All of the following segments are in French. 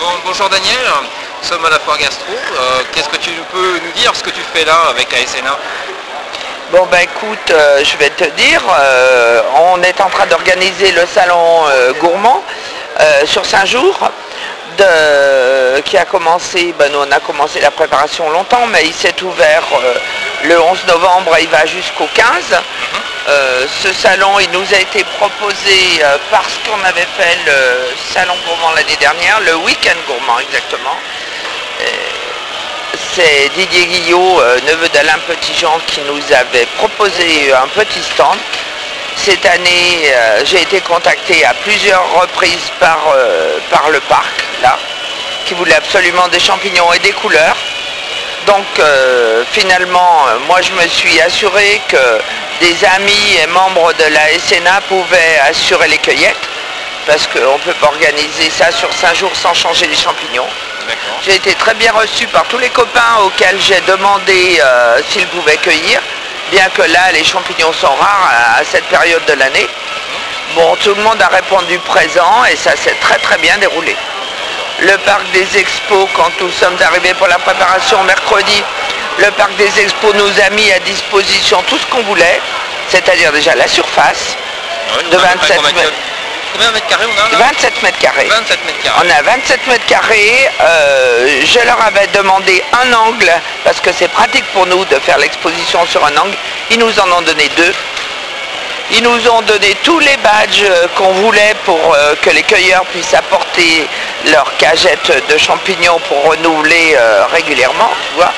Bonjour Daniel, nous sommes à la foire gastro. Qu'est-ce que tu peux nous dire ce que tu fais là avec ASNA? Bon ben écoute, je vais te dire, on est en train d'organiser le salon gourmand sur 5 jours qui a commencé, nous on a commencé la préparation longtemps, mais il s'est ouvert le 11 novembre et il va jusqu'au 15. Ce salon il nous a été proposé parce qu'on avait fait le salon gourmand l'année dernière, le week-end gourmand exactement. C'est Didier Guillot, neveu d'Alain Petitjean, qui nous avait proposé un petit stand. Cette année, j'ai été contacté à plusieurs reprises par le parc, là, qui voulait absolument des champignons et des couleurs. Donc finalement, moi je me suis assuré que des amis et membres de la SNA pouvaient assurer les cueillettes, parce qu'on ne peut pas organiser ça sur 5 jours sans changer les champignons. J'ai été très bien reçu par tous les copains auxquels j'ai demandé s'ils pouvaient cueillir, bien que là les champignons sont rares à cette période de l'année. Bon, tout le monde a répondu présent et ça s'est très très bien déroulé. Le parc des expos, quand nous sommes arrivés pour la préparation mercredi, le parc des expos nous a mis à disposition tout ce qu'on voulait, c'est-à-dire déjà la surface de 27 mètres. Combien de mètres carrés on a là? 27 mètres carrés. 27 mètres carrés. On a 27 mètres carrés. Je leur avais demandé un angle parce que c'est pratique pour nous de faire l'exposition sur un angle. Ils nous en ont donné 2. Ils nous ont donné tous les badges qu'on voulait pour que les cueilleurs puissent apporter leurs cagettes de champignons pour renouveler régulièrement, tu vois.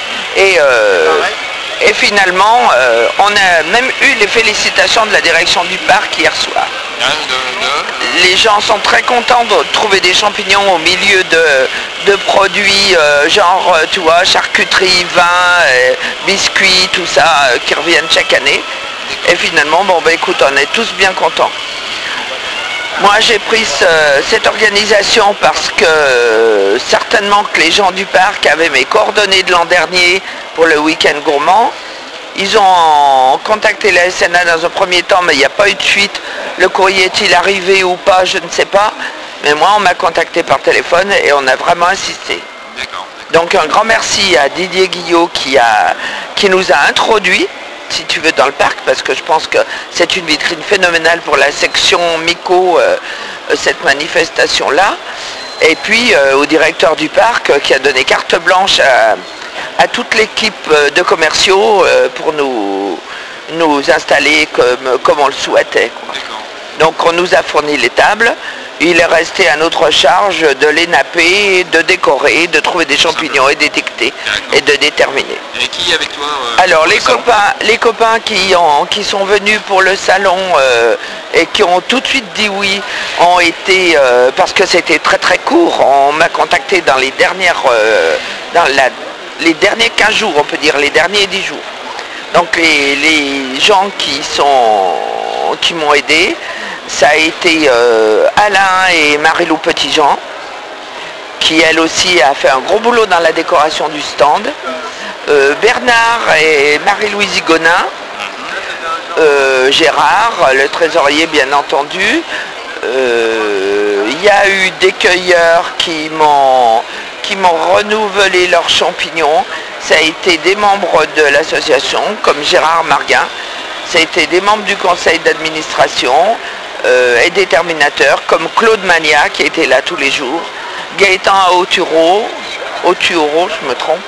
Et finalement, on a même eu les félicitations de la direction du parc hier soir. Les gens sont très contents de trouver des champignons au milieu de produits genre, tu vois, charcuterie, vin, biscuits, tout ça, qui reviennent chaque année. Et finalement, bon, écoute, on est tous bien contents. Moi, j'ai pris cette organisation parce que certainement que les gens du parc avaient mes coordonnées de l'an dernier pour le week-end gourmand. Ils ont contacté la SNA dans un premier temps, mais il n'y a pas eu de suite. Le courrier est-il arrivé ou pas, je ne sais pas. Mais moi, on m'a contacté par téléphone et on a vraiment insisté. Donc un grand merci à Didier Guillot qui nous a introduits, si tu veux, dans le parc, parce que je pense que c'est une vitrine phénoménale pour la section Mico, cette manifestation-là. Et puis au directeur du parc qui a donné carte blanche à toute l'équipe de commerciaux pour nous installer comme on le souhaitait, quoi. Donc on nous a fourni les tables, il est resté à notre charge de les napper, de décorer, de trouver des champignons et d'étiqueter et de déterminer. Et qui est avec toi Alors les copains qui sont venus pour le salon et qui ont tout de suite dit oui, ont été, parce que c'était très très court, on m'a contacté dans les dernières, les derniers 15 jours, on peut dire, les derniers 10 jours. Donc les gens qui m'ont aidé, ça a été Alain et Marie-Lou Petitjean, qui elle aussi a fait un gros boulot dans la décoration du stand, Bernard et Marie-Louise Gonin, Gérard, le trésorier bien entendu. Il y a eu des cueilleurs qui m'ont renouvelé leurs champignons. Ça a été des membres de l'association, comme Gérard Marguin. Ça a été des membres du conseil d'administration et des terminateurs, comme Claude Mania, qui était là tous les jours, Gaëtan Autureau, je me trompe.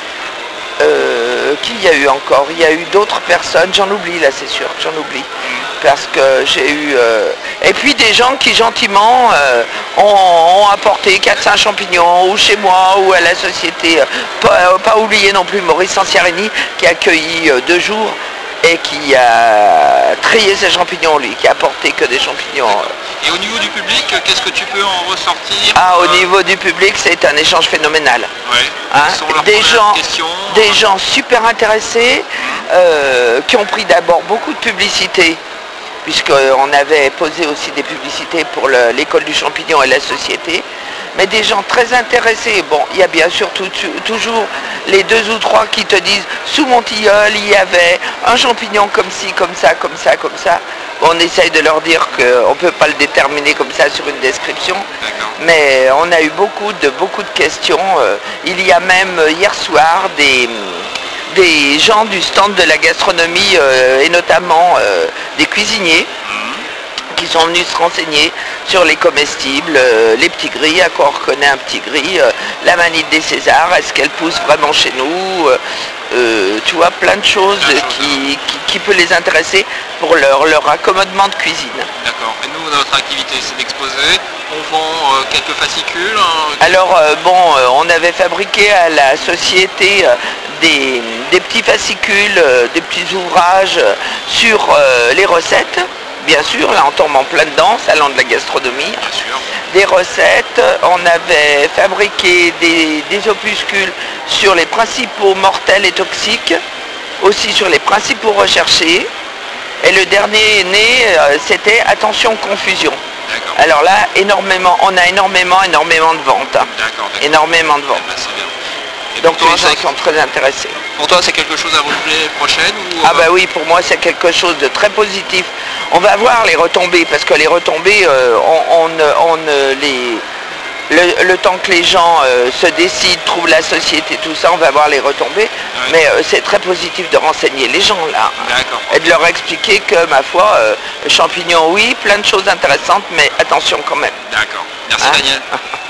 Qui y a eu encore? Il y a eu d'autres personnes, j'en oublie là, c'est sûr, j'en oublie. Parce que j'ai eu... Et puis des gens qui gentiment ont apporté 4-5 champignons, ou chez moi, ou à la société. Pas oublier non plus Maurice Sanciarini, qui a accueilli 2 jours et qui a trié ses champignons, lui, qui a apporté que des champignons. Et au niveau du public, qu'est-ce que tu peux en ressortir? Au niveau du public, c'est un échange phénoménal. Ouais. Hein, des gens super intéressés, qui ont pris d'abord beaucoup de publicité, puisqu'on avait posé aussi des publicités pour l'école du champignon et la société, mais des gens très intéressés. Bon, il y a bien sûr toujours les 2 ou 3 qui te disent sous mon tilleul il y avait un champignon comme ci, comme ça, comme ça, comme ça. Bon, on essaye de leur dire qu'on ne peut pas le déterminer comme ça sur une description, Mais on a eu beaucoup de questions. Il y a même hier soir des gens du stand de la gastronomie et notamment des cuisiniers qui sont venus se renseigner sur les comestibles, les petits gris, à quoi on reconnaît un petit gris, la manite des Césars, est-ce qu'elle pousse vraiment chez nous, tu vois, plein de choses qui peut les intéresser pour leur accommodement de cuisine. D'accord. Et nous, notre activité, c'est d'exposer. On vend quelques fascicules. Alors, on avait fabriqué à la société des petits fascicules, des petits ouvrages sur les recettes. Bien sûr, là on tombe en plein dedans, salon de la gastronomie. Des recettes, on avait fabriqué des opuscules sur les principaux mortels et toxiques, aussi sur les principaux recherchés. Et le dernier né, c'était attention confusion. Alors là, on a énormément de ventes. Énormément de ventes. Donc les gens sont très intéressés. Pour toi, c'est quelque chose à renouveler prochaine ou... Ah bah oui, pour moi c'est quelque chose de très positif. On va voir les retombées, parce que les retombées, le temps que les gens se décident, trouvent la société, tout ça, on va voir les retombées. Oui. Mais c'est très positif de renseigner les gens là. Et de leur expliquer que, ma foi, champignons, oui, plein de choses intéressantes, mais attention quand même. D'accord. Merci Daniel.